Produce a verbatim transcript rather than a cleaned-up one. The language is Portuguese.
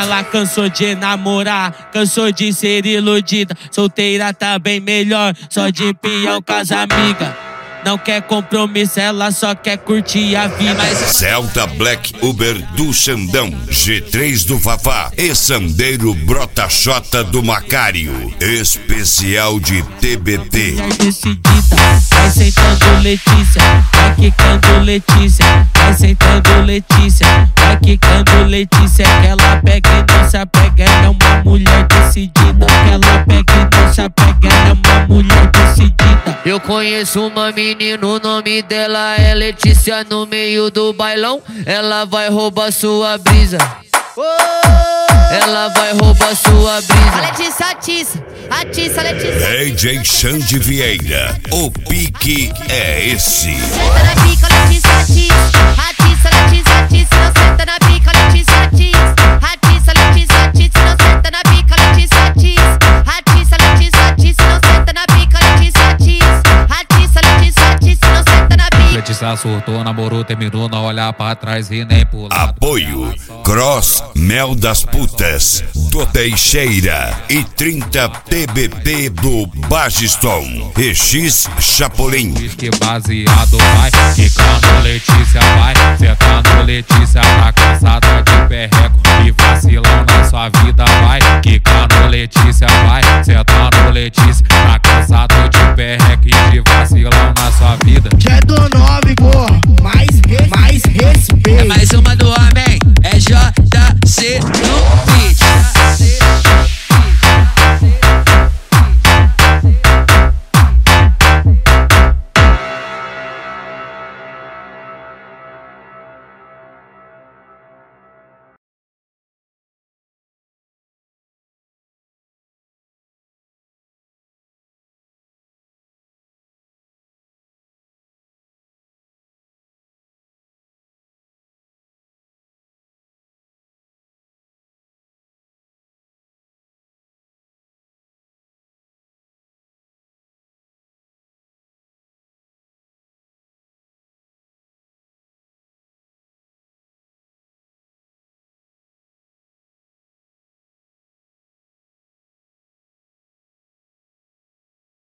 Ela cansou de namorar, cansou de ser iludida. Solteira tá bem melhor, só de peão com as amigas. Não quer compromisso, ela só quer curtir a vida. Celta Black Uber do Xandão, G três do Fafá e Sandeiro Brota Xota do Macário. Especial de T B T. Decidida, vai sentando Letícia, vai quicando Letícia, vai sentando Letícia, vai quicando Letícia. Que ela pega e não se apega, ela é uma mulher decidida. Que ela pega e não se apega, ela é uma mulher decidida. Eu conheço uma menina, o nome dela é Letícia. No meio do bailão, ela vai roubar sua brisa. Ela vai roubar sua brisa. A Letícia atiça, atiça, Letícia. D J Xande Vieira, o pique é esse. Senta na pica, Letícia atiça, atiça, Letícia atiça. Não senta na pica, Letícia atiça, atiça, Letícia atiça. Não senta na pica, Letícia atiça, atiça, Letícia atiça. Não senta na pica, Letícia atiça, atiça, Letícia atiça. Não senta na pica. Letícia surtou, namorou, terminou, não olhar pra trás e nem pular. Apoio Cross Mel das Putas do Teixeira e trinta T B T do Bagiston e X Chapolin. Que baseado vai, quicando Letícia vai, sentando Letícia, tá cansada de perreco e vacilão na sua vida vai, quicando Letícia vai, sentando Letícia,